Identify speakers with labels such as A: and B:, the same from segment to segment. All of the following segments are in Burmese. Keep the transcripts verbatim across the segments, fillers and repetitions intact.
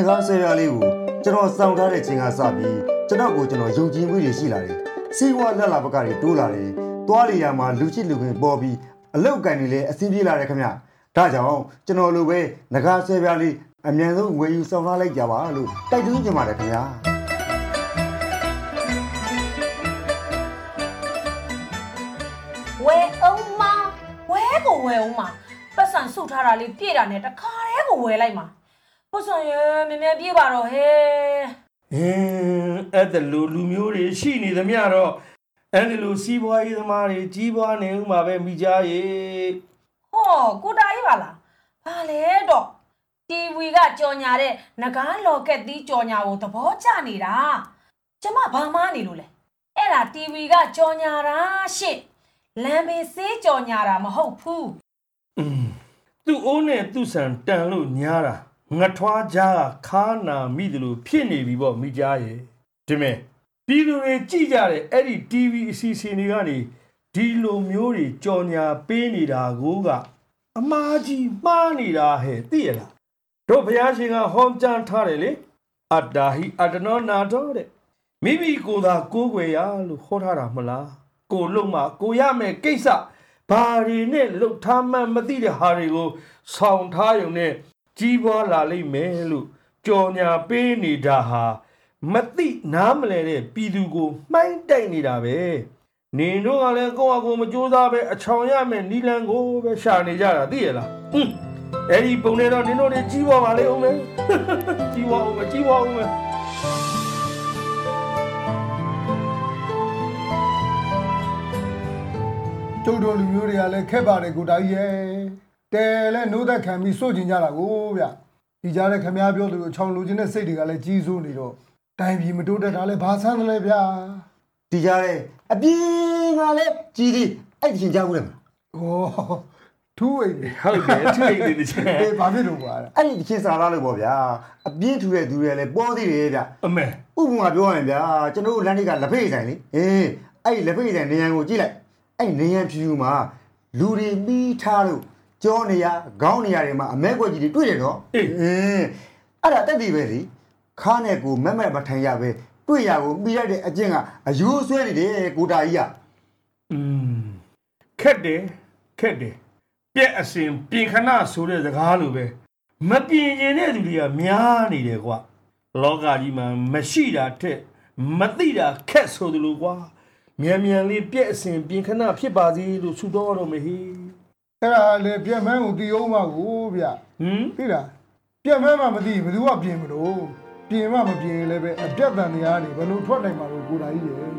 A: ကားဆယ်ပြားလေးကိုကျွန်တော်စောင့်ထားတဲ့ချိန်ကစပြီးကျွန်တော်ကိုကျွန်တော်ယုံကြည်မှုတွေရှိလာတယ်စီးပွားလက်လာဘက်ကတွေတိုးလာတယ်သွားလေရမှာလူချစ်လူခင်ပေါ်ပြီးအလောက်ကန်တွေလည်းအဆင်ပြေလာတယ်ခင်ဗျဒါကြောင့်ကျွန်တော်လိုပဲငကားဆယ်ပြားလေးအမြန်ဆုံးဝယ်ယူစောင့်ထားလိုက်ကြပါလို့တိုက်တွန်းချင်ပါတယ်ခင်ဗျာ
B: ဝယ်အောင်မဝဲကိုဝယ်အောင်မပတ်စံဆုတ်ထားတာလေးပြည့်တာနဲ့တခါတည်းကိုဝယ်လိုက်မှာပတ်စံရမြင်မြန်ပြေးပါတော့ဟဲ့
C: အင်းအဲ့ဒါလူလူမျိုးတွေရှိနေသမျှတော့အဲ့ဒီလိုစီးပွားရေးသမားတွေကြီးပွားနေဦးမှာပဲမိကြရဲ့
B: ဟောကိုတာရေးပါလားဘာလဲတော့တီဗီကကြော်ညာတဲ့ငကားလော်ကက်သီးကြော်ညာကိုသဘောကျနေတာကျမဘာမှနေလို့လဲအဲ့ဒါတီဗီကကြော်ညာတာရှင့်လမ်းဘေးစေးကြော်ညာတာမဟုတ်ဘူး
C: อืมသူ့အိုးနဲ့သူ့ဆန်တန်လို့ညားတာငထွားကြားခါနာမိတယ်လို့ဖြစ်နေပြီပေါ့မိကြားရဲ့ဒီမဲ့ပြည်သူတွေကြည့်ကြတဲ့အဲ့ဒီ တီဗီ အစီအစဉ်တွေကနေဒီလိုမျိုးတွေကြော်ညာပေးနေတာကိုကအမားကြီးမှားနေတာဟဲ့သိရလားတို့ဘုရားရှင်ကဟောကြားထားတယ်လေအတ္တာဟိအတ္တနောနာတော်တဲ့မိမိကိုယ်သာကိုးကွယ်ရလို့ဟောထားတာမလားကိုလုံးမကိုရမယ်ကိစ္စဘာတွေနဲ့လှုပ်ထားမှမသိတဲ့ဟာတွေကိုဆောင်ထားရုံနဲ့ကြီးပွားလာလိမ့်မယ်လို့ကြော်ညာပေးနေတာဟာမသိနားမလဲတဲ့ပြည်သူကိုမှိုင်းတိုက်နေတာပဲနင်တို့ကလည်းကိုယ့်အကိုမကြိုးစားပဲအချောင်ရမယ်နီလန်ကိုပဲရှာနေကြတာသိရလားဟွန်းအဲ့ဒီပုံနဲ့တော့နင်တို့တွေကြီးပွားပါလေဦးမယ်ကြီးပွားဦးမယ်ကြီးပွားဦးမယ်
D: ကျုပ်တို့လူမျိုးတွေကလည်းခက်ပါတယ်ကိုတာကြီးရဲ့တဲလဲနိုးသက်ခံပြီးစိုးကျင်ကြတာကိုဗျဒီကြားတဲ့ခမ ्या ပြောသူအချောင်လူချင်းတဲ့စိတ်တွေကလည်းကြီးစိုးနေတော့တိုင်းပြည်မတိုးတက်တာလဲဘာဆန်းတယ်လဲဗျာ
A: ဒီကြားတဲ့အပြေးကလည်းကြီးသေးအဲ့ဒီချင်းကြားဘူးလေဩ
D: ထူးအိမ်
C: ဟုတ်တယ်ထူးအိမ်ဒီချင်း
D: အေးဘာဖြစ်လို့ကွာ
A: အဲ့ဒီချင်းစားလာလို့ပေါ့ဗျာအပြင်းထူတဲ့သူတွေလည်းပေါ်သေးတယ်ဗျ
C: အမေ
A: ဥပမာပြောရရင်ဗျာကျွန်တော်တို့လမ်းတွေကလက်ဖေးဆိုင်လေအေးအဲ့ဒီလက်ဖေးဆိုင်နေရန်ကိုကြည့်လိုက်အဲ့နေရန်ဖြူမှာလူတွေပြီးထားလို့ကြောနေရခေါင်းနေရတွေမှာအမဲကွက်ကြီးတွေတွေ့တယ်နော်
C: အေး
A: အဲ့ဒါတက်တည်ပဲလေခါနဲ့ကိုမက်မက်မထိုင်ရပဲတွေ့ရကိုပြီးလိုက်တဲ့အကျင့်ကအယိုးဆွဲနေတယ်ကိုတာကြီးက
C: อืมခက်တယ်ခက်တယ်ပြက်အစင်ပြင်ခဏဆိုတဲ့စကားလိုပဲမပြင်ရင်တဲ့သူတွေကများနေတယ်ကွာလောကကြီးမှာမရှိတာထက်မသိတာခက်ဆိုသလိုကွာမြန်မြန်လေးပြက်အစင်ပြင်ခဏဖြစ်ပါစေလို့ဆုတောတော့မေဟေး
D: အဲ့ဒါလေပြက်မန်းကိုတီးအောင်ပါကိုဗျဟင်သိလားပြက်မန်းမှမသိဘယ်သူကပြင်မလို့ပြင်မှမပြင်လည်းပဲအပြက်တန်တရားနေဘယ်လိုထွက်နိုင်မှာလို့ကိုတာကြီးရဲ့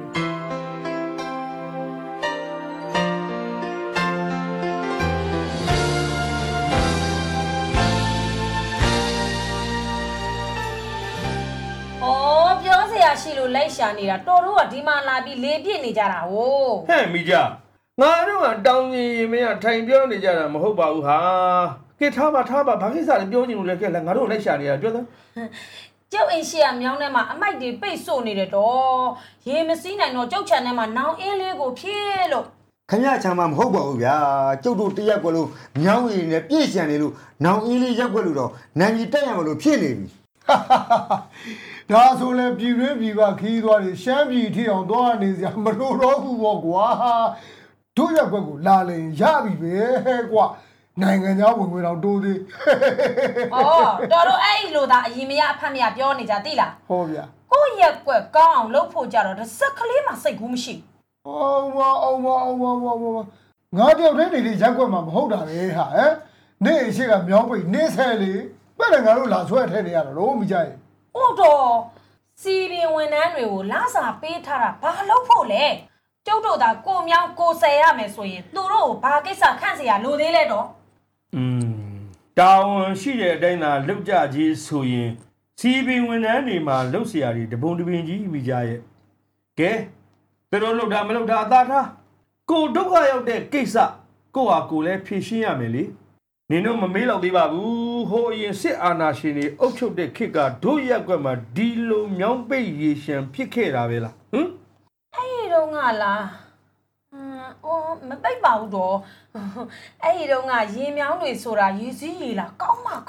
B: ရှိလို့လိုက်ရှာနေတာတော်တို့ကဒီမှာလာပြီးလေပြည့်နေကြတာဟို
C: ဟဲ့မိကြငါတို့ကတောင်းရင်မင်းကထိုင်ပြောနေကြတာမဟုတ်ပါဘူးဟာကဲထားပါထားပါဘာကိစ္စလဲပြောချင်လို့လဲကဲငါတို့လိုက်ရှာနေတာပြောစမ်း
B: ကျုပ်အိမ်ရှိရမြောင်းထဲမှာအမိုက်တွေပိတ်ဆို့နေတယ်တော့ရေမစီးနိုင်တော့ကျုပ်ချန်ထဲမှာနောင်အင်းလေးကိုဖြည့်လို့
A: ခမရချမ်းမှာမဟုတ်ပါဘူးဗျာကျုပ်တို့တရက်ကွက်လို့မြောင်းရည်နဲ့ပြည့်ချန်နေလို့နောင်အင်းလေးရက်ကွက်လို့တော့နိုင်ကြီးတက်ရမလို့ဖြစ်နေပြီ
D: ဒါဆိုလဲပြည်ရင်းပြည်ပခီးသွားတယ်ရှမ်းပြည်ထီအောင်သွားနေစရာမလိုတော့ဘူးပေါ့ကွာတို့ရက်ကွက်ကိုလာလင်ရပြီပဲကွာနိုင်ငံခြားဝင်ငွေတော့တိုးသေး
B: ဩတော်တို့အဲ့လိုသာအရင်မရအဖတ်မရပြောနေကြသိလား
D: ဟုတ်ဗျာ
B: ကိုရက်ကွက်ကောင်းအောင်လုပ်ဖို့ကြတော့တစ်စက်ကလေးမှစိတ်ကူးမရှိ
D: အောင်ပါအောင်ပါအောင်ပါအောင်ပါငါကြောက်တဲ့နေရက်ကွက်မှာမဟုတ်တာလေဟာဟမ်နေအရှိကမြောင်းပိတ်နေဆဲလေဘယ်နဲ့ငါတို့လာဆွဲထဲနေရတော့လို့မကြိုက်
B: ဟုတ်တော့စီပင်ဝန်ထမ်းတွေကိုလာစာပေးထားတာဘာလုပ်ဖို့လဲကျုပ်တို့သာကိုမြောင်းကိုဆယ်ရမယ်ဆိုရင်သူတို့ဘာကိစ္စခန့်เสียရလို့သေးလဲတော့
C: อืมတာဝန်ရှိတဲ့အတိုင်းသာလုပ်ကြကြီးဆိုရင်စီပင်ဝန်ထမ်းတွေမှာလုပ်เสียတွေတပုံတပင်ကြီးမိကြရဲ့ကဲသူတို့လုပ်တာမလုပ်တာအသာထားကိုဒုက္ခရောက်တဲ့ကိစ္စကိုဟာကိုလည်းဖြေရှင်းရမယ်လေနင်တို့မမေးတော့သေးပါဘူးဟိုအရင်စစ်အာဏာရှင်တွေအုပ်ချုပ်တဲ့ခေတ်ကတို့ရက်ကွက်မှာဒီလိုမြောင်းပိတ်ရေရှမ်းဖြစ်ခဲ့တာပဲလားဟမ်
B: အဲ့ဒီတော့ငါလားအမ်အော်မပိတ်ပါဘူးတော့အဲ့ဒီတော့ငါရေမြောင်းတွေဆိုတာရေစည်းရေလားကောင်းမှကောင်း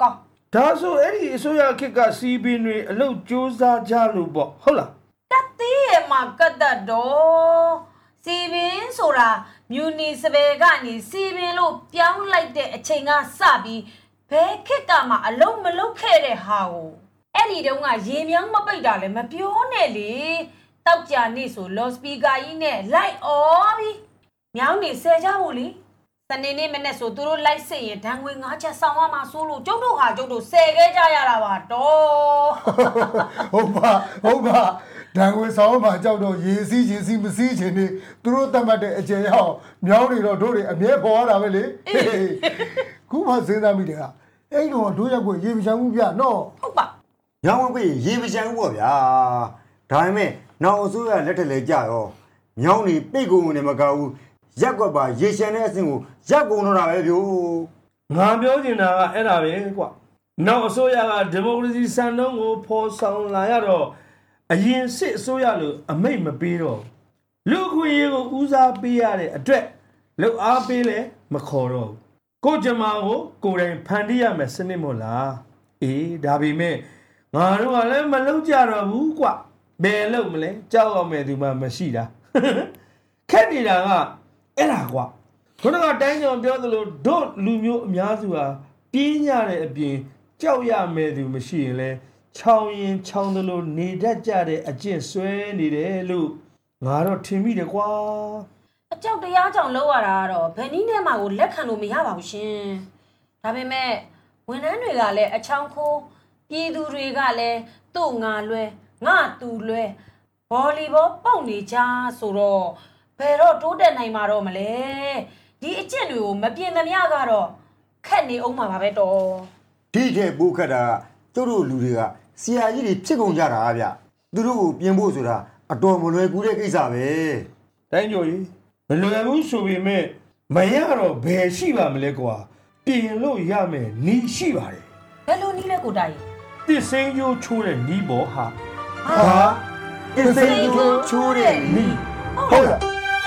C: ဒါဆိုအဲ့ဒီအစိုးရခေတ်ကစီပင်တွေအလုပ်ကြိုးစားကြလို့ပေါ့ဟုတ်လား
B: တသေးရဲ့မှာကတ်တတော်စီပင်ဆိုတာမြူနီစပယ်ကနေစီပင်လို့ပြောင်းလိုက်တဲ့အချိန်ကစပြီးဘယ်ခေတ်ကမှအလုံးမလုံးခဲ့တဲ့ဟာကိုအဲ့ဒီတုန်းကရေမြောင်းမပိတ်တာလည်းမပြောနဲ့လေတောက်ကြနေဆိုလော်စပီကာကြီးနဲ့လိုက်အော်ပြီးမြောင်းနေဆဲကြဖို့လေစနေနေ့မနေ့ဆိုသူတို့လိုက်စစ်ရင်ဒဏ်ငွေငါးချက်ဆောင်ရမှာဆိုလို့ကျုပ်တို့ဟာကျုပ်တို့ဆဲခဲ့ကြရတာပါတော့
D: ဟုတ်ပါဟုတ်ပါဒဏ်ငွေဆောင်မှာကြောက်တော့ရေစီးရေစီးမစီးချင်နေသူတို့တတ်မှတ်တဲ့အကျယ်ရောက်မြောင်းနေတော့တို့တွေအမြဲပေါ်ရတာပဲလေခုမှစဉ်းစားမိတယ်ဟာအဲ့တော့တို့ရက်ကိုရေမချမ်းဘူးဗျနော်
B: ဟုတ်ပါ
A: ရောင်းဝယ်ရေမချမ်းဘူးပေါ့ဗျာဒါပေမဲ့နောက်အစိုးရလက်ထက်လဲကြရောမြောင်းနေပိတ်ကုန်နေမကောက်ဘူးရက်ကွက်ပါရေရှမ်းတဲ့အဆင့်ကိုရက်ကုန်တော့တာပဲဗျို့
C: ငါပြောချင်တာကအဲ့ဒါပဲကွာနောက်အစိုးရကဒီမိုကရေစီစံနှုန်းကိုဖော်ဆောင်လာရတော့အရင်စစ်အစိုးရလို့အမိတ်မပေးတော့လူခွေကိုဦးစားပေးရတဲ့အတွက်လှုပ်အားပေးလဲမခေါ်တော့ကိုကြမာကိုကိုယ်တိုင်ဖန်တီးရမယ်စနစ်မို့လားအေးဒါပေမဲ့ငါတို့ကလည်းမလုပ်ကြတော့ဘူးကွဘယ်လုပ်မလဲကြောက်အောင်မဲ့သူမှမရှိတာခက်နေတာကအဲ့ဒါကွခုနကတိုင်းကြောင်ပြောသလိုတို့လူမျိုးအများစုဟာပြင်းရတဲ့အပြင်ကြောက်ရမဲ့သူမရှိရင်လဲချောင်းရင်ချောင်းသလိုနေတတ်ကြတဲ့အကျင့်ဆွဲနေတယ်လို့ငါတော့ထင်မိတယ်ကွာ
B: အကြောက်တရားကြောင့်လောက်ရတာကတော့ဘယ်နည်းနဲ့မှကိုလက်ခံလို့မရပါဘူးရှင်ဒါပေမဲ့ဝန်ထမ်းတွေကလည်းအချောင်းခိုးပြည်သူတွေကလည်းသူ့ငါလွဲငါသူလွဲဗော်လီဘောပေါက်နေကြဆိုတော့ဘယ်တော့တိုးတက်နိုင်မှာတော့မလဲဒီအကျင့်တွေကိုမပြင်သမျှကတော့ခက်နေအောင်မှာပါပဲတော့
A: ဒီထဲပိုးခတ်တာသူတို့လူတွေကဆရာကြီးတွေဖြစ်ကုန်ကြတာဗျသူတို့ကိုပြင်ဖို့ဆိုတာအတော်မလွယ်ကူတဲ့ကိစ္စပဲ
C: တိုင်းကျော်ကြီးမလွယ်ဘူးဆိုပေမဲ့မရတော့ဘယ်ရှိပါမလဲကွာပြင်လို့ရမယ်နီးရှိပါတယ်
B: ဘယ်လိုနီးလဲကိုတိုင်
C: တစ်စိမ်းကျိုးချိုးတဲ့နီးပေါ်ဟာ
A: ဟာတစ်စိမ်းကျိုးချိုးတဲ့နီးဟုတ်လား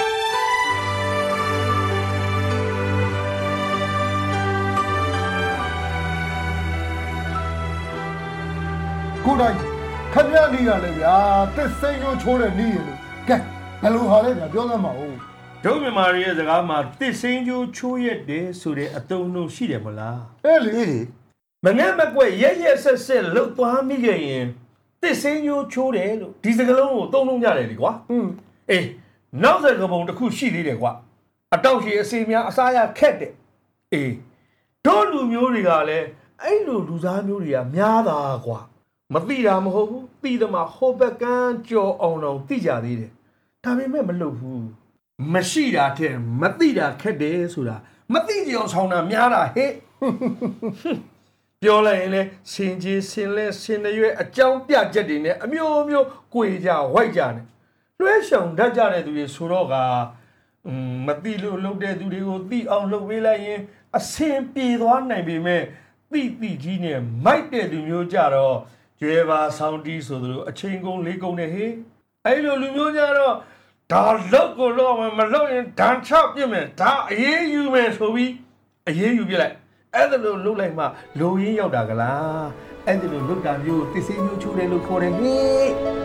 D: ကိုတိုင်ခက်ပြနီးရလဲဗျာတစ်စိမ်းကျိုးချိုးတဲ့နီးရလို့ကဲဘယ်လိုဟာလဲဗျာပြောသမ်းပါဦး
C: ဒုမြန်မာရီရဲ့စကားမှာတစ်စိမ်းကျိုးချိုးရက်တယ်ဆိုတဲ့အတုံးလုံးရှိတယ်မလား
A: အဲ့လေလေ
C: မငဲ့မကွက်ရက်ရက်ဆက်ဆက်လှုပ်သွားမိခဲ့ရင်တစ်စိမ်းကျိုးချိုးတယ်လို့ဒီစကားလုံးကိုသုံးလုံးကြတယ်လေကွာ
D: อืม
C: အေးနောက်စကားပုံတစ်ခုရှိသေးတယ်ကွာအတောက်ရှိအစီများအစားရခက်တယ်အေးတို့လူမျိုးတွေကလည်းအဲ့လိုလူသားမျိုးတွေကများတာကွာမသိတာမဟုတ်ဘူးသိတယ်မှာဟိုဘက်ကန်းကြော်အောင်တော့သိကြသေးတယ်ဒါပေမဲ့မလုပ်ဘူးမရှိတာတဲ့မသိတာခက်တယ်ဆိုတာမသိကြအောင်ဆောင်းတာများတာဟဲ့ပြောလိုက်ရင်လဲစင်ကြီးစင်လဲစင်ရွယ်အကြောင်းပြချက်တွေနဲ့အမျိုးမျိုးကြွေကြဝိုက်ကြတယ်လွှဲရှောင်တတ်ကြတဲ့သူတွေဆိုတော့ကမသိလို့လုပ်တဲ့သူတွေကိုသိအောင်လုပ်ပေးလိုက်ရင်အစင်ပြေသွားနိုင်ပေမဲ့သိသိကြီးနဲ့မိုက်တဲ့သူမျိုးကြတော့ကျွဲပါဆောင်းတီးဆိုသလိုအချိန်ကုန်လေးကုန်နဲ့ဟေးအဲ့လိုလူမျိုးကြတော့ဒါလောက်ကိုတော့မလောက်ရင်ဒဏ်ချပြစ်မယ်ဒါအေးအေးယူမယ်ဆိုပြီးအေးအေးယူပြလိုက်အဲ့ဒါလိုလုပ်လိုက်မှလိုရင်းရောက်တာကလားအဲ့ဒါလိုလုပ်တာမျိုးတစ်စိမ်းမျိုးချိုးတယ်လို့ခေါ်တယ်ဟေး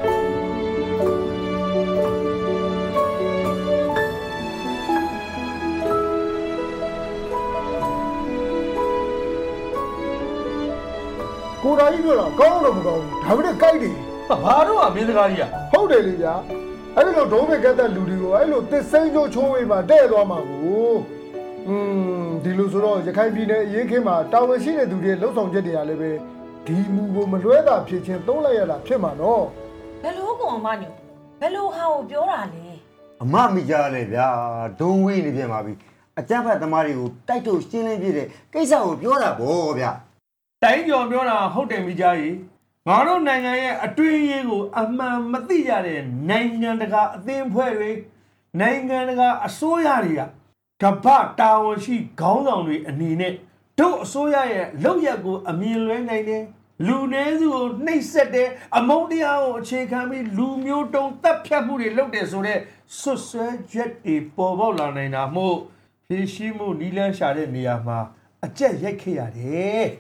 D: ကိုရာကြီးပြောတာကောင်းတော့မကောင်းဘူးဒါပေမဲ့ကြိုက်တယ်
C: ဘာတော့အမင်းစကားကြီးอ่ะ
D: ဟုတ်တယ်လေဗျာအဲ့ဒီလိုဒုံးမဲ့ကတဲ့လူတွေကိုအဲ့လိုတစ်စိမ်းချိုးချိုးဝေးမှာတဲ့သွားမှာကိုอืมဒီလိုဆိုတော့ရခိုင်ပြည်နယ်အရေးခင်းမှာတာဝန်ရှိတဲ့သူတွေလှုပ်ဆောင်ချက်တွေကလည်းပဲဒီမူကိုမလွဲတာဖြစ်ချင်းသုံးလိုက်ရတာဖြစ်မှာနော်
B: ဘယ်လိုကောင်မညိုဘယ်လိုဟာကိုပြောတာလဲ
A: အမမိကြလေဗျာဒုံဝေးနေပြန်ပါပြီအကြမ်းဖက်သမားတွေကိုတိုက်ထုတ်ရှင်းလင်းပြတဲ့ကိစ္စကိုပြောတာဗောဗျာ
C: တိုင်းကျော်ပြောတာဟုတ်တယ်မိကြားကြီးငါတို့နိုင်ငံရဲ့အတွင်းရေးကိုအမှန်မသိကြတဲ့နိုင်ငံတကာအသင်းဖွဲ့တွေနိုင်ငံတကာအစိုးရတွေကကမ္ဘာတာဝန်ရှိခေါင်းဆောင်တွေအနေနဲ့တို့အစိုးရရဲ့လုပ်ရက်ကိုအမြင်လွဲနိုင်တယ်လူနည်းစုကိုနှိပ်စက်တယ်အမုန်းတရားကိုအခြေခံပြီးလူမျိုးတုံးတပ်ဖြတ်မှုတွေလုပ်တယ်ဆိုတော့ဆွတ်ဆွဲချက်တွေပေါ်ပေါက်လာနိုင်တာမို့ဖြည့်ရှိမှုနီးလန်းရှာတဲ့နေရာမှာအကျက်ရိုက်ခဲ့ရတယ်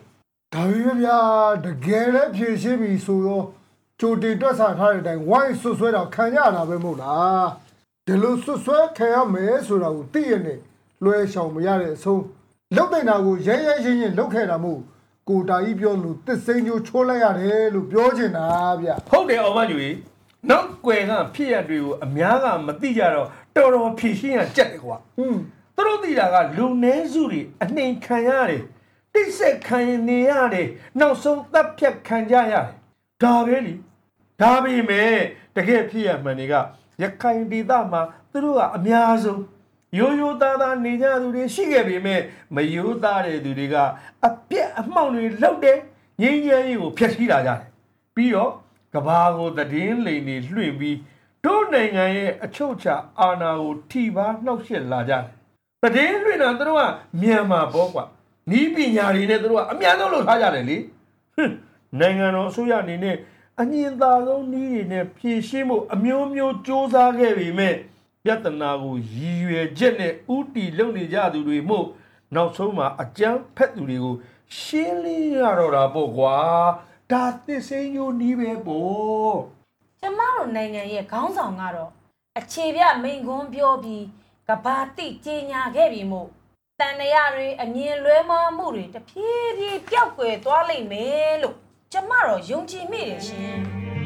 D: ဒါပေမဲ့ဗျာတကယ်လည်းဖြည့်ရှင်းပြီဆိုတော့ကြိုတင်တွက်ဆထားတဲ့အတိုင်းဝိုင်းဆွဆွဲတော့ခံရတာပဲမဟုတ်လားဒီလိုဆွဆွဲခံရမယ်ဆိုတာကိုသိရနဲ့လွဲရှောင်မရတဲ့အဆုံးလောက်တဲ့နာကိုရဲရဲရင်းရင်းလောက်ခဲ့တာမို့ကိုတာကြီးပြောလို့တစ်စိမ့်ချိုးချိုးလိုက်ရတယ်လို့ပြောချင်တာဗျ။
C: ဟုတ်တယ်အောင်မကြီးနောက်ကွယ်ကဖြစ်ရတွေကိုအများကမသိကြတော့တော်တော်ဖြည့်ရှင်းရကြက်တယ်ကွာ
D: ဟွန်း
C: သူတို့သိတာကလူနည်းစုတွေအနှိမ်ခံရတယ်တိတ်ဆက်ခံနေရတယ်နောက်ဆုံးတပ်ဖြတ်ခံကြရတယ်ဒါပဲလीဒါပေမဲ့တကယ်ဖြစ်ရမှန်တွေကရခိုင်ဒေသမှာသူတို့ကအများဆုံးရိုးရိုးသားသားနေကြသူတွေရှိခဲ့ပေမဲ့မရိုးသားတဲ့သူတွေကအပြက်အမှောင်တွေလောက်တယ်ငင်းငယ်ရေးကိုဖျက်ဆီးလာကြတယ်ပြီးတော့ကဘာကိုသတင်းလိမ်တွေလွှင့်ပြီးတို့နိုင်ငံရဲ့အချုပ်အခြာအာဏာကိုထိပါနှောက်ယှက်လာကြတယ်သတင်းလွှင့်တာသူတို့ကမြန်မာပေါ့ကွာနီးပညာတွေနဲ့သူတို့ကအများဆုံးလုပ်ထားကြတယ်လေနိုင်ငံတော်အစိုးရအနေနဲ့အငြင်းသာဆုံးနည်းတွေနဲ့ဖြည့်ရှင်းမှုအမျိုးမျိုးစ조사ခဲ့ပေမဲ့ပြဿနာကိုရည်ရွယ်ချက်နဲ့ဥတီလုပ်နေကြသူတွေမို့နောက်ဆုံးမှာအကြမ်းဖက်သူတွေကိုရှင်းလင်းရတော့တာပေါ့ကွာဒါသစ်စိမ်းညိုနီးပဲပေါ့
B: ကျမတို့နိုင်ငံရဲ့ခေါင်းဆောင်ကတော့အခြေပြမိန်ခွန်းပြောပြီးကဘာတိကြီးညာခဲ့ပြီမို့တန်ရရတွေအမြင်လွဲမှားမှုတွေတဖြည်းဖြည်းပျောက်ကွယ်သွားလိမ့်မယ်လို့ကျမတော့ယုံကြည်မိတယ်ရှင်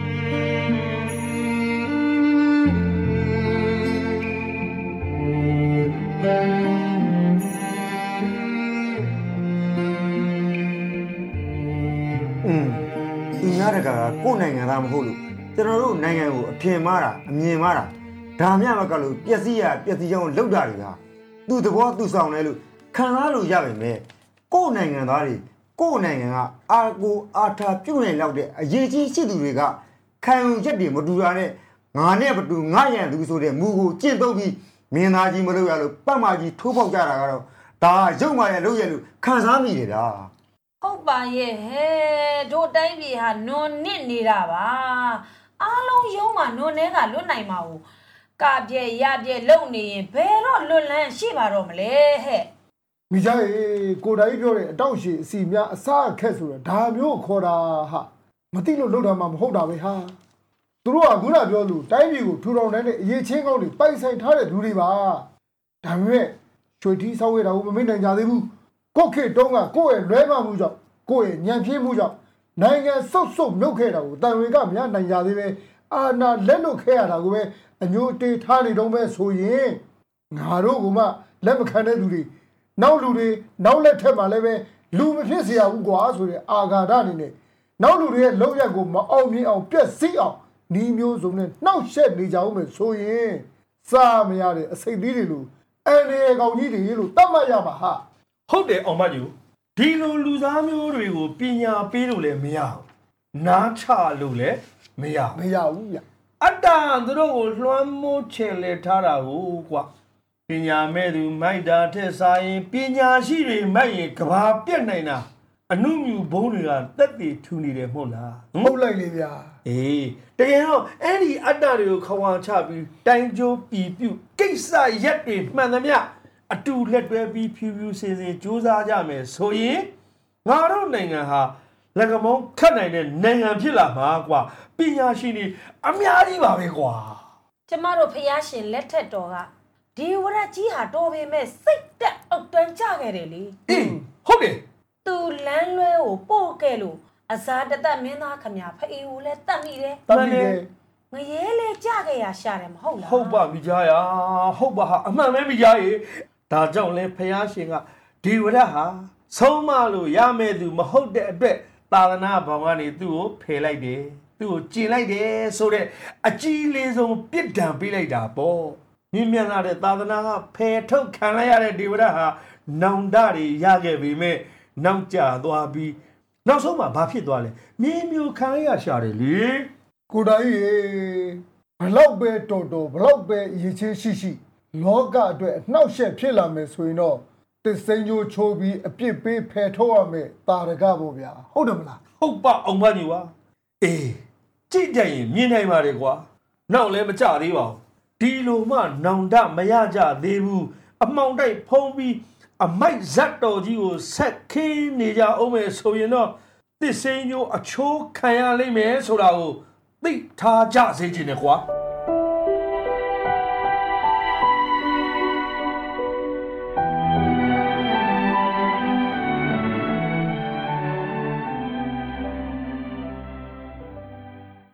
A: อืมသူများတကာကကိုယ်နိုင်ငံသားမဟုတ်လို့ကျွန်တော်တို့နိုင်ငံကိုအထင်မှားတာအမြင်မှားတာဒါမှမကလို့ပျက်စီးရပျက်စီးကြောင်းလောက်တာတွေကသူ့သဘောသူ့ဆောင်လဲလို့ခံစားလို့ရပါမယ်ကိုယ်နိုင်ငံသားတွေကိုယ်နိုင်ငံကအာကိုအာထာပြုတ်နေလောက်တဲ့အရေးကြီးရှိသူတွေကခံယူချက်တွေမတူတာနဲ့ငါနဲ့မတူငါရန်သူဆိုတဲ့မူကိုကျင့်သုံးပြီးမင်းသားကြီးမလုပ်ရလို့ပတ်မကြီးထိုးပေါက်ကြတာကတော့ဒါရုပ်မာရလုပ်ရလို့ခံစားမိတယ်ဗျာ
B: ဟုတ်ပါရဲ့ဟဲ့တို့တိုင်းပြည်ဟာနွန်နစ်နေတာပါအားလုံးရုံးမှာနွန်ထဲကလွတ်နိုင်မှာ ਉਹ ကပြဲရပြဲလုံနေရင်ဘယ်တော့လွတ်လန်းရှိပါတော့မလဲဟဲ့
D: မိကြရေကိုတာကြီးပြောတဲ့အတောက်ရှိအစီများအစားအခက်ဆိုတာဒါမျိုးခေါ်တာဟာမသိလို့လောက်တာမှမဟုတ်တာပဲဟာသူတို့ကခုနပြောလို့တိုင်းပြည်ကိုထူထောင်တဲ့အရေးချင်းကောင်းတွေပိုက်ဆိုင်ထားတဲ့လူတွေပါဒါပေမဲ့ချွေထီးဆောက်ရတာကိုမမေ့နိုင်ကြသေးဘူးကိုခေတုံးကကိုယ့်ရဲ့လွဲမှားမှုကြောင့်ကိုယ့်ရဲ့ညံပြင်းမှုကြောင့်နိုင်ငံဆုတ်ဆုတ်မြုပ်ခဲ့တာကိုတန်ဝင်ကမရနိုင်ကြသေးပဲအာဏာလက်လွတ်ခဲ့ရတာကိုပဲအညိုတေးထားနေတော့ပဲဆိုရင်ငါတို့ကမှလက်မခံတဲ့လူတွေနောက်လူတွေနောက်လက်ထက်မှာလည်းပဲလူမဖြစ်เสียဘူးကွာဆိုတဲ့အာဃာတအနေနဲ့နောက်လူတွေရဲ့လောက်ရက်ကိုမအောင်မြင်အောင်ပြက်စီးအောင်နီးမျိုးစုံနဲ့နှောက်ယှက်နေကြအောင်ပဲဆိုရင်စားမရတဲ့အစိတ်သီးတွေလို့အန်ရေကောင်ကြီးတွေလို့တတ်မှတ်ရပါဟာ
C: ဟုတ်တယ်အောင်မကျူဒီလိုလူသားမျိုးတွေကိုပညာပေးလို့လည်းမရဘူးနားချလို့လည်းမရဘူး
D: မရဘူးဗျ
C: အတ္တသူတို့ကိုလွှမ်းမိုးချင်လေထားတာကိုကွာပညာမဲ့သူမိုက်တာထက်စားရင်ပညာရှိတွေမိုက်ရင်ကဘာပြက်နိုင်တာအနုမြူဘုံတွေကတက်တည်ထူနေတယ်မဟုတ်လား
D: ဟုတ်လိုက်လေဗျာ
C: အေးတကယ်တော့အဲ့ဒီအတ္တတွေကိုခွာချပြီးတိုင်းကျိုးပြည်ပြုကိစ္စရက်တွေမှန်သမျှအတူလက်တွဲပြီးဖြူဖြူစင်စင်စူးစမ်းကြမယ်ဆိုရင်ငါတို့နိုင်ငံဟာလက်ကမောင်းခတ်နိုင်တဲ့နိုင်ငံဖြစ်လာမှာကွာပညာရှင်တွေအများကြီးပါပဲကွာ
B: ကျမတို့ဖျားရှင်လက်ထက်တော်ကဒီဝရကြီးဟာတော်ပေမဲ့စိတ်တက်အောက်တန်းကြခဲ့တယ်လေ
C: အေးဟုတ်တယ်
B: သူလမ်းလွဲကိုပို့ခဲ့လို့အစားတသက်မင်းသားခမဖအေးကိုလည်းတတ်မိတယ်
D: တတ်မိတယ်
B: ငရဲလေးကြခဲ့ရရှာတယ်မဟုတ်လား
C: ဟုတ်ပါမိသားရဟုတ်ပါဟာအမှန်ပဲမိသားရေဒါကြောင့်လဲဖျားရှင်ကဒီဝရဟာဆုံးမလို့ရမယ်သူမဟုတ်တဲ့အတွက်သာသနာဘောင်ကနေသူ့ကိုဖယ်လိုက်တယ်သူ့ကိုကျင်လိုက်တယ်ဆိုတဲ့အကြီးလေးဆုံးပြစ်ဒဏ်ပေးလိုက်တာပေါ့မြင့်မြတ်လာတဲ့သာသနာကဖယ်ထုတ်ခံလိုက်ရတဲ့ဒီဝရဟာနောင်တတွေရခဲ့ပေမဲ့နောက်ကျသွားပြီးနောက်ဆုံးမှာဘာဖြစ်သွားလဲမြင်းမျိုးခံရရှာတယ်လေ
D: ကိုတိုင်ရေဘလောက်ပဲတော်တော်ဘလောက်ပဲရည်ချင်းရှိရှိလောကအတွက်အနှောက်အယှက်ဖြစ်လာမယ်ဆိုရင်တော့တစိမ့်ချိုးချိုးပြီးအပြစ်ပေးဖယ်ထုတ်ရမယ်တာရကပေါ့ဗျာဟုတ်တယ်မလား
C: ဟုတ်ပါအောင်မညီပါအေးကြည့်ကြရင်မြင်နိုင်ပါတယ်ကွာနောက်လည်းမကြသေးပါဘူးဒီလိုမှနောင်တမရကြသေးဘူးအမှောင်တိုက်ဖုံးပြီးအမိုက်ဇတ်တော်ကြီးကိုဆက်ခင်းနေကြအောင်မယ်ဆိုရင်တော့သစ်စိမ်းမျိုးအချိုးခံရလိမ့်မယ်ဆိုတာကိုသိထားကြစေချင်တယ်ကွာ